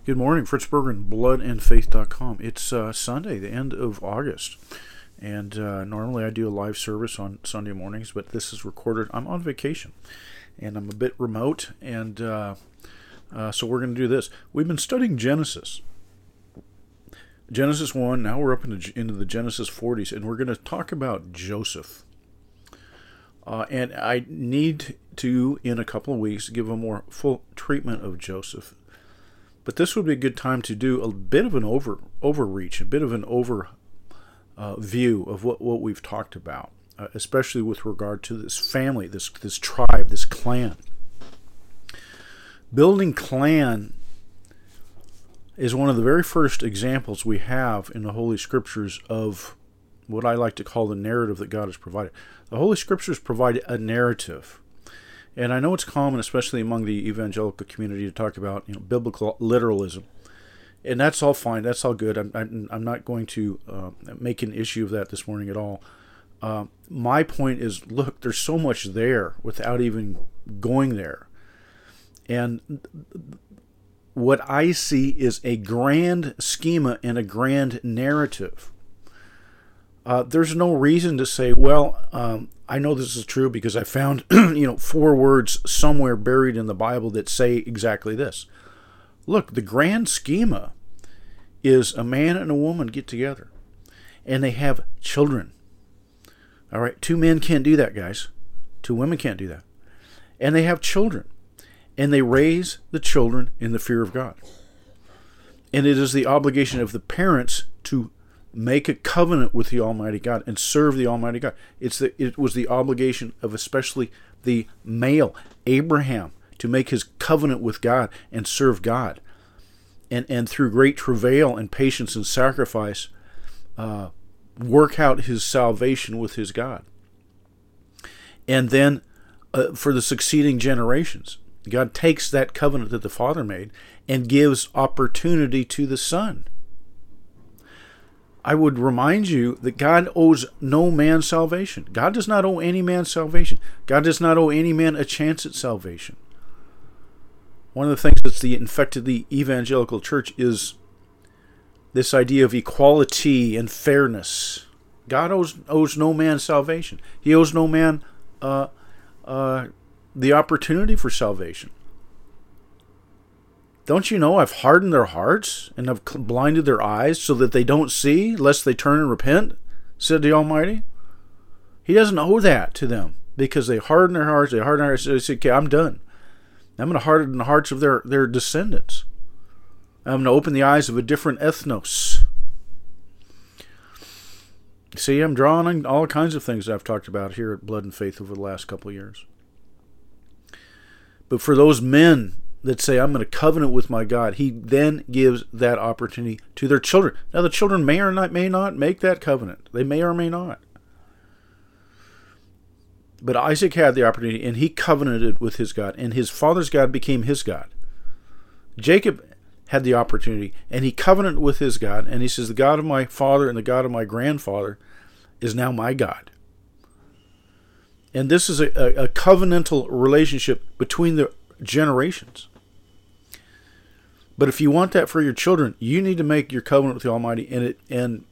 Good morning, Fritz Berggren, bloodandfaith.com. It's Sunday, the end of August, and normally I do a live service on Sunday mornings, but this is recorded. I'm on vacation, and I'm a bit remote, and so we're going to do this. We've been studying Genesis 1, now we're up into the Genesis 40s, and we're going to talk about Joseph. And I need to, in a couple of weeks, give a more full treatment of Joseph. But this would be a good time to do a bit of an overreach, a bit of an view of what we've talked about, especially with regard to this family, this tribe, this clan. Building clan is one of the very first examples we have in the Holy Scriptures of what I like to call the narrative that God has provided. The Holy Scriptures provide a narrative. And I know it's common, especially among the evangelical community, to talk about biblical literalism, and that's all fine. That's all good. I'm not going to make an issue of that this morning at all. My point is, look, there's so much there without even going there, and what I see is a grand schema and a grand narrative. There's no reason to say, well, I know this is true because I found 4 words somewhere buried in the Bible that say exactly this. Look, the grand schema is a man and a woman get together and they have children. All right, 2 men can't do that, guys. 2 women can't do that. And they have children, and they raise the children in the fear of God. And it is the obligation of the parents to make a covenant with the Almighty God and serve the Almighty God. It was the obligation of especially the male, Abraham, to make his covenant with God and serve God. And through great travail and patience and sacrifice, work out his salvation with his God. And then for the succeeding generations, God takes that covenant that the father made and gives opportunity to the son. I would remind you that God owes no man salvation. God does not owe any man salvation. God does not owe any man a chance at salvation. One of the things that's infected the evangelical church is this idea of equality and fairness. God owes no man salvation. He owes no man the opportunity for salvation. Don't you know I've hardened their hearts and I've blinded their eyes so that they don't see, lest they turn and repent, said the Almighty? He doesn't owe that to them because they harden their hearts. They say, okay, I'm done. I'm going to harden the hearts of their descendants. I'm going to open the eyes of a different ethnos. See, I'm drawing on all kinds of things I've talked about here at Blood and Faith over the last couple of years. But for those men that say, I'm going to covenant with my God, he then gives that opportunity to their children. Now, the children may not make that covenant. They may or may not. But Isaac had the opportunity, and he covenanted with his God, and his father's God became his God. Jacob had the opportunity, and he covenanted with his God, and he says, the God of my father and the God of my grandfather is now my God. And this is a covenantal relationship between the generations. But if you want that for your children, you need to make your covenant with the Almighty, and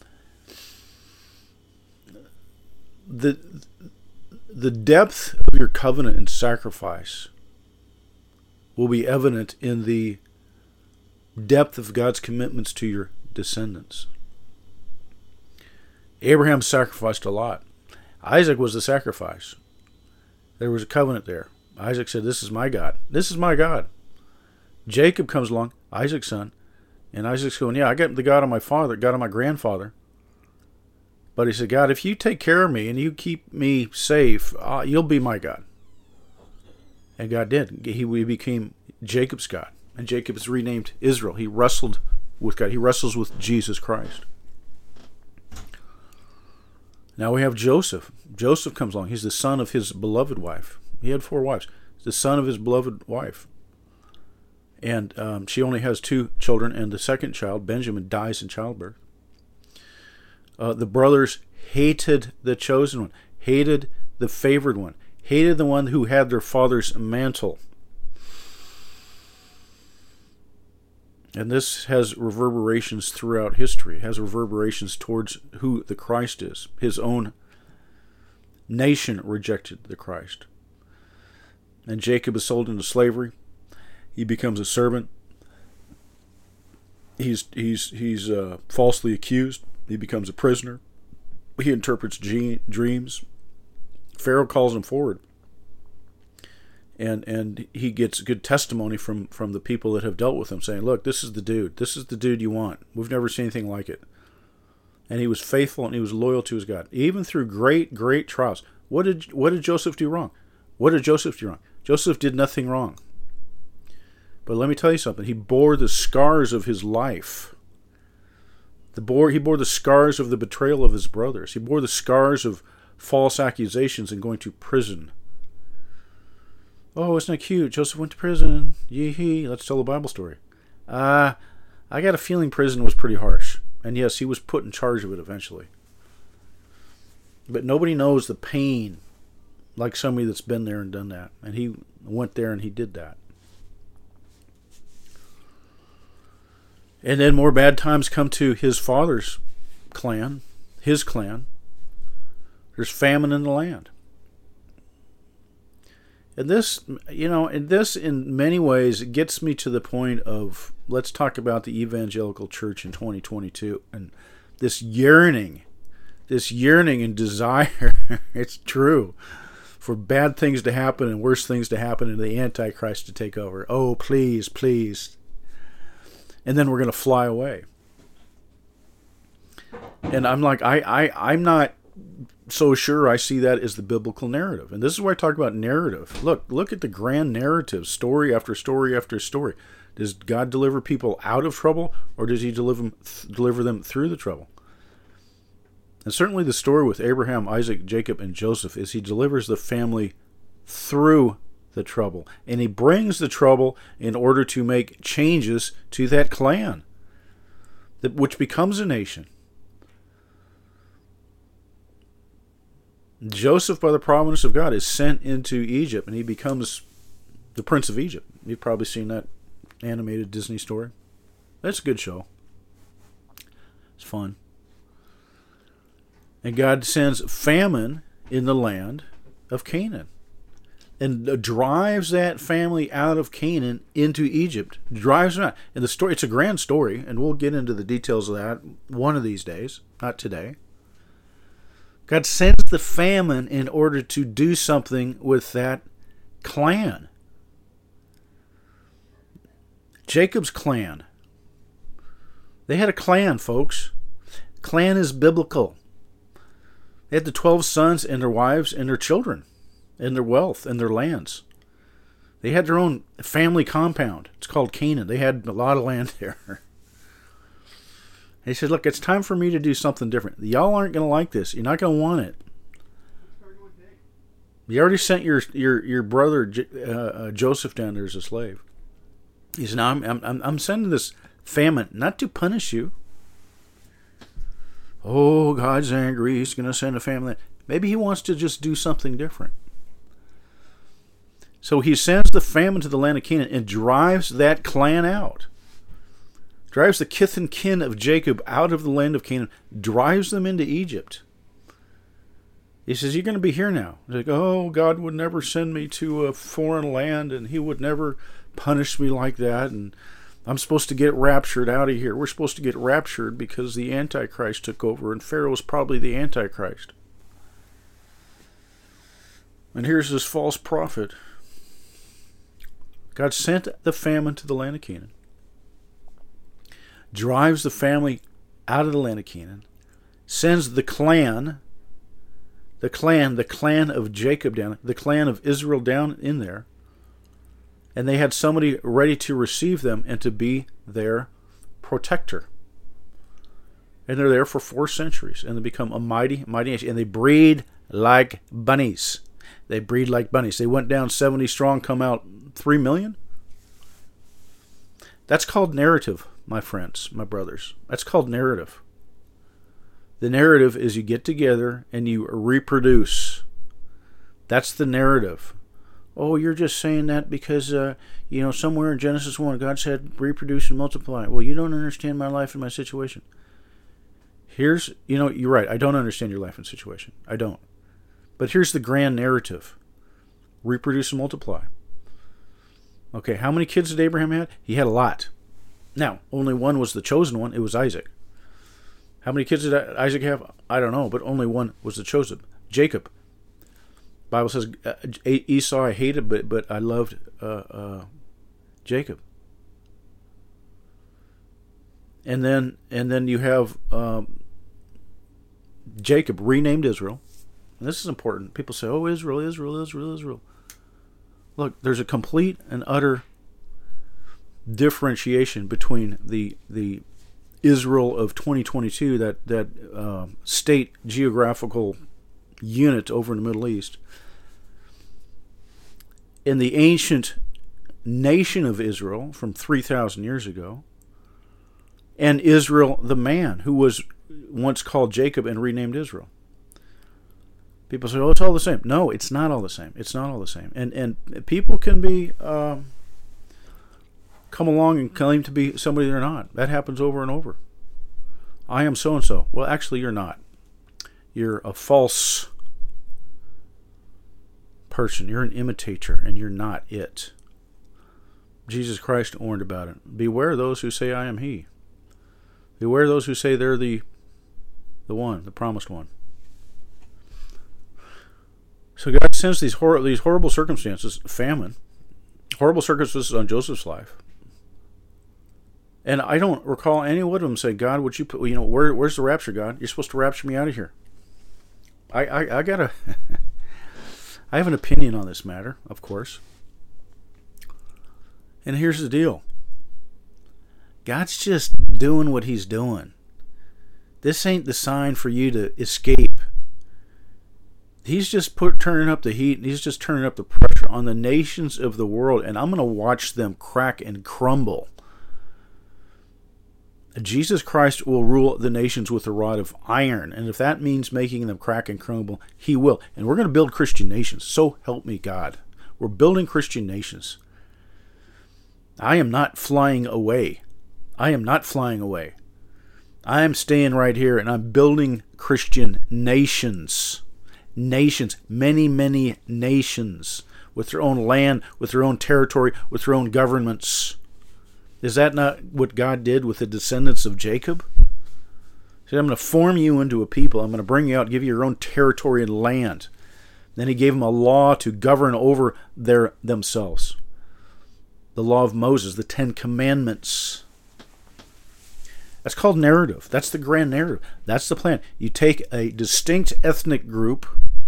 the depth of your covenant and sacrifice will be evident in the depth of God's commitments to your descendants. Abraham sacrificed a lot. Isaac was the sacrifice. There was a covenant there. Isaac said, this is my God. This is my God. Jacob comes along, Isaac's son, and Isaac's going, yeah, I got the God of my father, God of my grandfather. But he said, God, if you take care of me and you keep me safe, you'll be my God. And God did. He became Jacob's God. And Jacob is renamed Israel. He wrestled with God. He wrestles with Jesus Christ. Now we have Joseph. Joseph comes along. He's the son of his beloved wife. He had 4 wives. He's the son of his beloved wife. And she only has 2 children, and the second child, Benjamin, dies in childbirth. The brothers hated the chosen one, hated the favored one, hated the one who had their father's mantle. And this has reverberations throughout history. It has reverberations towards who the Christ is. His own nation rejected the Christ. And Jacob is sold into slavery. He becomes a servant. He's falsely accused. He becomes a prisoner. He interprets dreams. Pharaoh calls him forward. And he gets good testimony from the people that have dealt with him, saying, look, this is the dude. This is the dude you want. We've never seen anything like it. And he was faithful and he was loyal to his God. Even through great, great trials. What did Joseph do wrong? What did Joseph do wrong? Joseph did nothing wrong. But let me tell you something. He bore the scars of his life. He bore the scars of the betrayal of his brothers. He bore the scars of false accusations and going to prison. Oh, isn't that cute? Joseph went to prison. Yee-hee. Let's tell the Bible story. I got a feeling prison was pretty harsh. And yes, he was put in charge of it eventually. But nobody knows the pain like somebody that's been there and done that. And he went there and he did that. And then more bad times come to his father's clan, his clan. There's famine in the land. And this, in many ways, gets me to the point of, let's talk about the evangelical church in 2022 and this yearning and desire, it's true, for bad things to happen and worse things to happen and the Antichrist to take over. Oh, please, please. And then we're going to fly away. And I'm like, I'm not so sure I see that as the biblical narrative. And this is where I talk about narrative. Look at the grand narrative, story after story after story. Does God deliver people out of trouble, or does he deliver them through the trouble? And certainly the story with Abraham, Isaac, Jacob, and Joseph is he delivers the family through the trouble. And he brings the trouble in order to make changes to that clan, which becomes a nation. Joseph, by the providence of God, is sent into Egypt, and he becomes the Prince of Egypt. You've probably seen that animated Disney story. That's a good show. It's fun. And God sends famine in the land of Canaan and drives that family out of Canaan into Egypt. Drives them out. And the story, it's a grand story, and we'll get into the details of that one of these days, not today. God sends the famine in order to do something with that clan. Jacob's clan. They had a clan, folks. Clan is biblical. They had the 12 sons and their wives and their children and their wealth and their lands. They had their own family compound. It's called Canaan. They had a lot of land there. He said, look, it's time for me to do something different. Y'all aren't going to like this. You're not going to want it. You already sent your brother Joseph down there as a slave. He said, no, I'm sending this famine not to punish you. Oh, God's angry. He's going to send a famine. Maybe he wants to just do something different. So he sends the famine to the land of Canaan and drives that clan out. Drives the kith and kin of Jacob out of the land of Canaan. Drives them into Egypt. He says, you're going to be here now. He's like, oh, God would never send me to a foreign land, and he would never punish me like that, and I'm supposed to get raptured out of here. We're supposed to get raptured because the Antichrist took over, and Pharaoh was probably the Antichrist. And here's this false prophet. God sent the famine to the land of Canaan. Drives the family out of the land of Canaan. Sends the clan of Jacob down, the clan of Israel down in there. And they had somebody ready to receive them and to be their protector. And they're there for 4 centuries. And they become a mighty, mighty nation. And they breed like bunnies. They breed like bunnies. They went down 70 strong, come out 3 million. That's called narrative, my friends, my brothers. That's called narrative. The narrative is you get together and you reproduce. That's the narrative. Oh, you're just saying that because, somewhere in Genesis 1, God said, reproduce and multiply. Well, you don't understand my life and my situation. You're right. I don't understand your life and situation. I don't. But here's the grand narrative. Reproduce and multiply. Okay, how many kids did Abraham have? He had a lot. Now, only one was the chosen one. It was Isaac. How many kids did Isaac have? I don't know, but only one was the chosen. Jacob. Bible says Esau I hated, but I loved Jacob. And then you have Jacob renamed Israel. And this is important. People say, "Oh, Israel, Israel, Israel, Israel." Look, there's a complete and utter differentiation between the Israel of 2022, that state geographical unit over in the Middle East, in the ancient nation of Israel from 3,000 years ago, and Israel, the man who was once called Jacob and renamed Israel. People say, "Oh, it's all the same." No, it's not all the same. It's not all the same. And people can be come along and claim to be somebody they're not. That happens over and over. I am so and so. Well, actually, you're not. You're a false person. You're an imitator, and you're not it. Jesus Christ warned about it. Beware those who say, "I am He." Beware those who say they're the one, the promised one. So God sends these horrible circumstances, famine, horrible circumstances on Joseph's life. And I don't recall any one of them say, "God, would you put, where's the rapture, God? You're supposed to rapture me out of here." I gotta, I have an opinion on this matter, of course. And here's the deal. God's just doing what He's doing. This ain't the sign for you to escape. He's just turning up the heat, and He's just turning up the pressure on the nations of the world, and I'm going to watch them crack and crumble. Jesus Christ will rule the nations with a rod of iron, and if that means making them crack and crumble, He will. And we're going to build Christian nations. So help me God. We're building Christian nations. I am not flying away. I am not flying away. I am staying right here, and I'm building Christian nations. Nations, many, many nations, with their own land, with their own territory, with their own governments. Is that not what God did with the descendants of Jacob? He said, "I'm going to form you into a people. I'm going to bring you out, give you your own territory and land." Then He gave them a law to govern over themselves. The law of Moses, the 10 Commandments. That's called narrative. That's the grand narrative. That's the plan. You take a distinct ethnic group,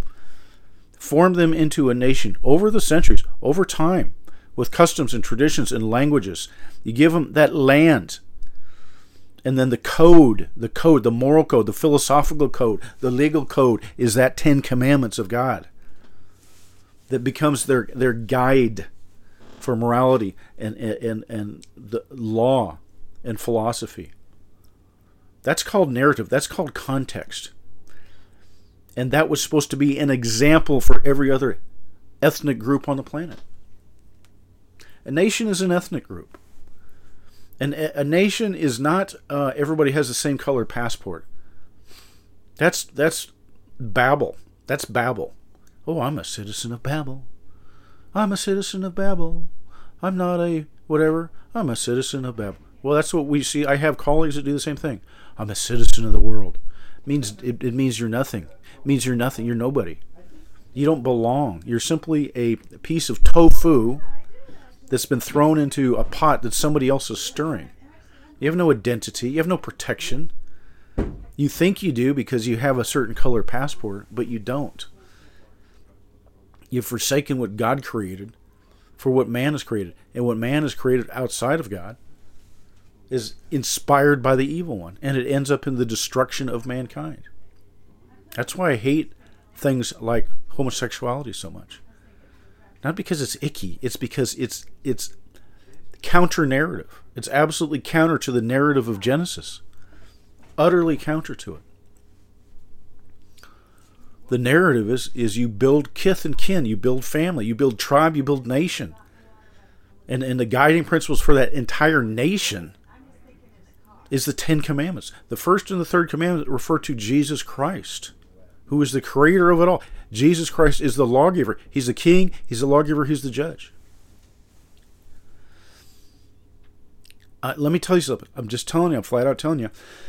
form them into a nation over the centuries, over time, with customs and traditions and languages. You give them that land. And then the code, the moral code, the philosophical code, the legal code is that 10 Commandments of God. That becomes their guide for morality and the law and philosophy. That's called narrative. That's called context. And that was supposed to be an example for every other ethnic group on the planet. A nation is an ethnic group. And a nation is not everybody has the same colored passport. That's Babel. That's Babel. Oh, I'm a citizen of Babel. I'm a citizen of Babel. I'm not a whatever. I'm a citizen of Babel. Well, that's what we see. I have colleagues that do the same thing. I'm a citizen of the world. It means you're nothing. It means you're nothing. You're nobody. You don't belong. You're simply a piece of tofu that's been thrown into a pot that somebody else is stirring. You have no identity. You have no protection. You think you do because you have a certain color passport, but you don't. You've forsaken what God created for what man has created. And what man has created outside of God is inspired by the evil one. And it ends up in the destruction of mankind. That's why I hate things like homosexuality so much. Not because it's icky. It's because it's counter-narrative. It's absolutely counter to the narrative of Genesis. Utterly counter to it. The narrative is you build kith and kin, you build family, you build tribe, you build nation. And the guiding principles for that entire nation is the Ten Commandments. The first and the third commandment refer to Jesus Christ, who is the creator of it all. Jesus Christ is the lawgiver. He's the king, he's the lawgiver, he's the judge. Let me tell you something. I'm just telling you, I'm flat out telling you.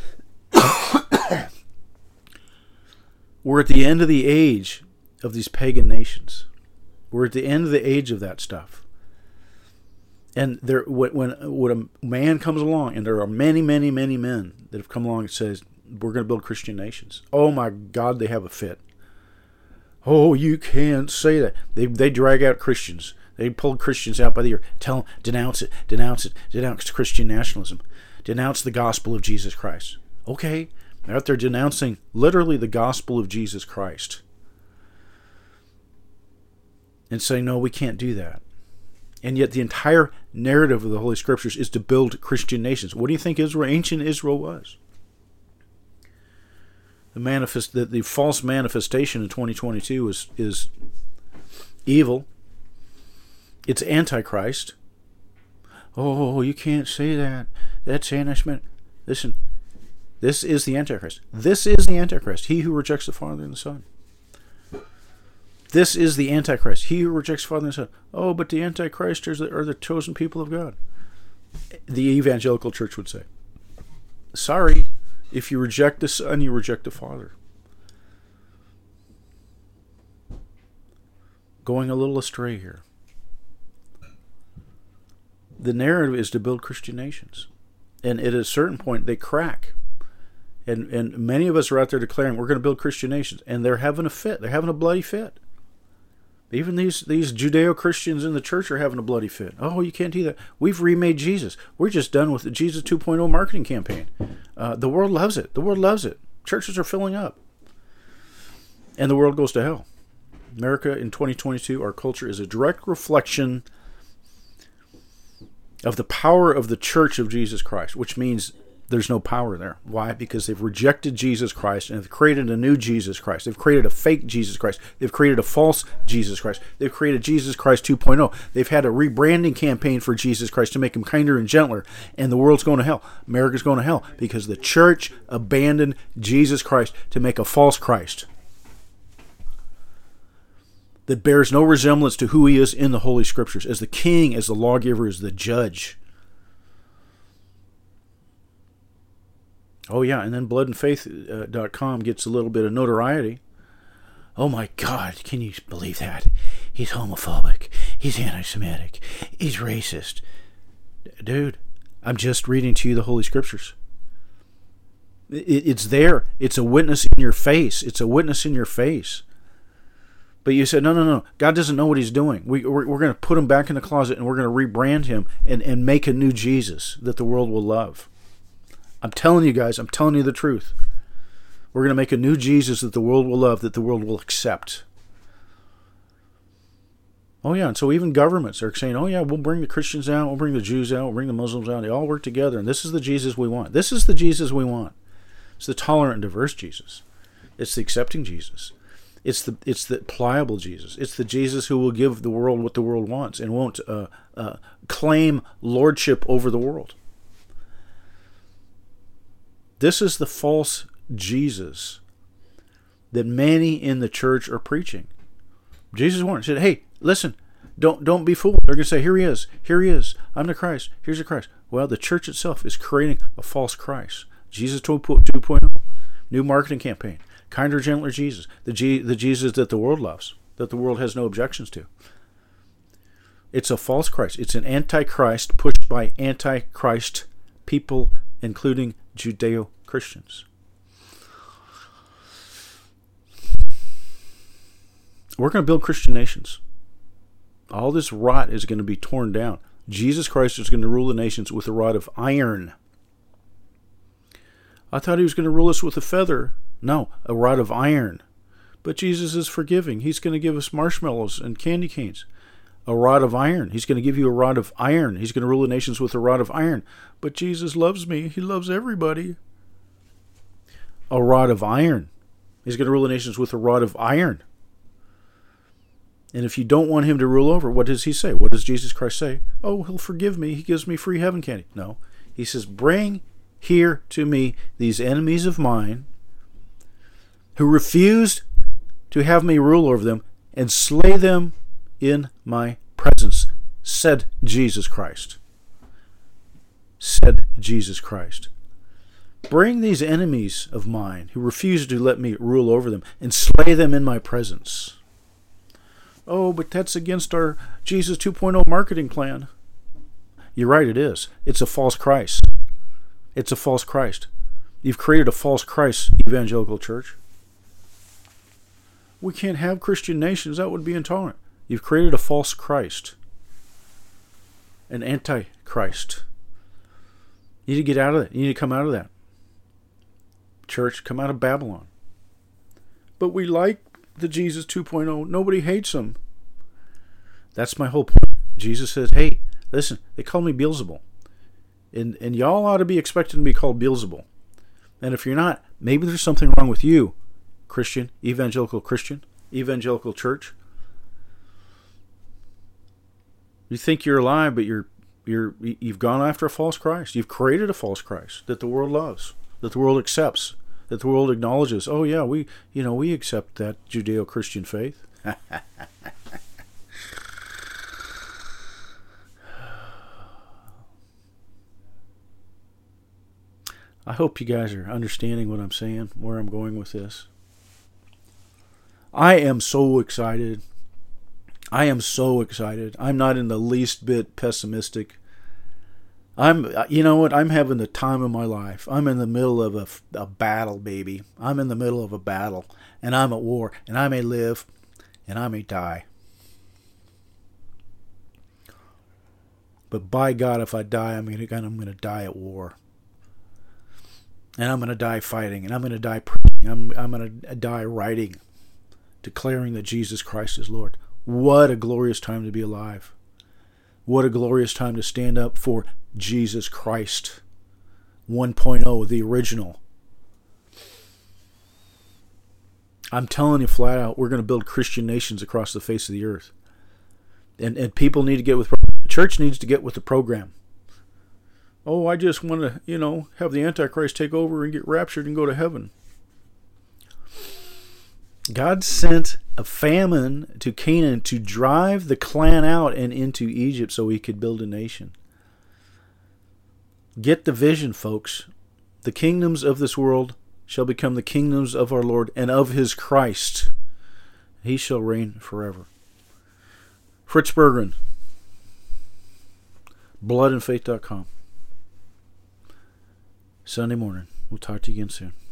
We're at the end of the age of these pagan nations. We're at the end of the age of that stuff. And when a man comes along, and there are many, many, many men that have come along and says, we're going to build Christian nations. Oh my God, they have a fit. Oh, you can't say that. They drag out Christians. They pull Christians out by the ear. Tell them, denounce it, denounce it, denounce Christian nationalism. Denounce the gospel of Jesus Christ. Okay, they're out there denouncing literally the gospel of Jesus Christ. And saying, no, we can't do that. And yet the entire narrative of the Holy Scriptures is to build Christian nations. What do you think ancient Israel was? The false manifestation in 2022 is evil. It's Antichrist. Oh, you can't say that. That's Antichrist. Listen, this is the Antichrist. This is the Antichrist. He who rejects the Father and the Son. This is the Antichrist. He who rejects the Father and the Son. Oh, but the Antichrist are the chosen people of God. The evangelical church would say. Sorry, if you reject the Son, you reject the Father. Going a little astray here. The narrative is to build Christian nations. And at a certain point, they crack. And many of us are out there declaring, we're going to build Christian nations. And they're having a fit. They're having a bloody fit. Even these Judeo-Christians in the church are having a bloody fit. Oh, you can't do that. We've remade Jesus. We're just done with the Jesus 2.0 marketing campaign. The world loves it. The world loves it. Churches are filling up. And the world goes to hell. America in 2022, our culture is a direct reflection of the power of the church of Jesus Christ, which means there's no power there. Why? Because they've rejected Jesus Christ and have created a new Jesus Christ. They've created a fake Jesus Christ. They've created a false Jesus Christ. They've created Jesus Christ 2.0. They've had a rebranding campaign for Jesus Christ to make him kinder and gentler, and the world's going to hell. America's going to hell because the church abandoned Jesus Christ to make a false Christ that bears no resemblance to who he is in the Holy Scriptures, as the king, as the lawgiver, as the judge. Oh yeah, and then bloodandfaith.com gets a little bit of notoriety. Oh my God, can you believe that? He's homophobic. He's anti-Semitic. He's racist. Dude, I'm just reading to you the Holy Scriptures. It's there. It's a witness in your face. It's a witness in your face. But you said, no. God doesn't know what he's doing. We're going to put him back in the closet and we're going to rebrand him and make a new Jesus that the world will love. I'm telling you guys, I'm telling you the truth. We're going to make a new Jesus that the world will love, that the world will accept. Oh yeah, and so even governments are saying, oh yeah, we'll bring the Christians out, we'll bring the Jews out, we'll bring the Muslims out. They all work together, and this is the Jesus we want. This is the Jesus we want. It's the tolerant and diverse Jesus. It's the accepting Jesus. It's the pliable Jesus. It's the Jesus who will give the world what the world wants and won't claim lordship over the world. This is the false Jesus that many in the church are preaching. Jesus warned, said, hey, listen, don't be fooled. They're going to say, here he is, I'm the Christ, here's the Christ. Well, the church itself is creating a false Christ. Jesus 2.0, new marketing campaign. Kinder, gentler Jesus. The Jesus that the world loves, that the world has no objections to. It's a false Christ. It's an antichrist pushed by antichrist people, including Judeo-Christians. We're going to build Christian nations. All this rot is going to be torn down. Jesus Christ is going to rule the nations with a rod of iron. I thought he was going to rule us with a feather. No, a rod of iron. But Jesus is forgiving. He's going to give us marshmallows and candy canes. A rod of iron. He's going to give you a rod of iron. He's going to rule the nations with a rod of iron. But Jesus loves me. He loves everybody. A rod of iron. He's going to rule the nations with a rod of iron. And if you don't want him to rule over, what does he say? What does Jesus Christ say? Oh, he'll forgive me. He gives me free heaven candy. No. He says, bring here to me these enemies of mine who refused to have me rule over them, and slay them in my presence, said Jesus Christ. Said Jesus Christ. Bring these enemies of mine who refuse to let me rule over them, and slay them in my presence. Oh, but that's against our Jesus 2.0 marketing plan. You're right, it is. It's a false Christ. It's a false Christ. You've created a false Christ, evangelical church. We can't have Christian nations. That would be intolerant. You've created a false Christ. An antichrist. You need to get out of that. You need to come out of that. Church, come out of Babylon. But we like the Jesus 2.0. Nobody hates him. That's my whole point. Jesus says, hey, listen, they call me Beelzebul. And y'all ought to be expecting to be called Beelzebul. And if you're not, maybe there's something wrong with you, Christian, evangelical church. You think you're alive, but you've gone after a false Christ. You've created a false Christ that the world loves, that the world accepts, that the world acknowledges. Oh yeah, we accept that Judeo-Christian faith. I hope you guys are understanding what I'm saying, where I'm going with this. I am so excited. I'm not in the least bit pessimistic. You know what? I'm having the time of my life. I'm in the middle of a battle, baby. I'm in the middle of a battle, and I'm at war, and I may live, and I may die. But by God, if I die, I'm going to die at war. And I'm going to die fighting, and I'm going to die preaching. I'm going to die writing, declaring that Jesus Christ is Lord. What a glorious time to be alive. What a glorious time to stand up for Jesus Christ 1.0, the original. I'm telling you flat out, we're going to build Christian nations across the face of the earth. And people need to get with the church needs to get with the program. Oh, I just want to, have the Antichrist take over and get raptured and go to heaven. God sent a famine to Canaan to drive the clan out and into Egypt so he could build a nation. Get the vision, folks. The kingdoms of this world shall become the kingdoms of our Lord and of his Christ. He shall reign forever. Fritz Berggren, bloodandfaith.com. Sunday morning. We'll talk to you again soon.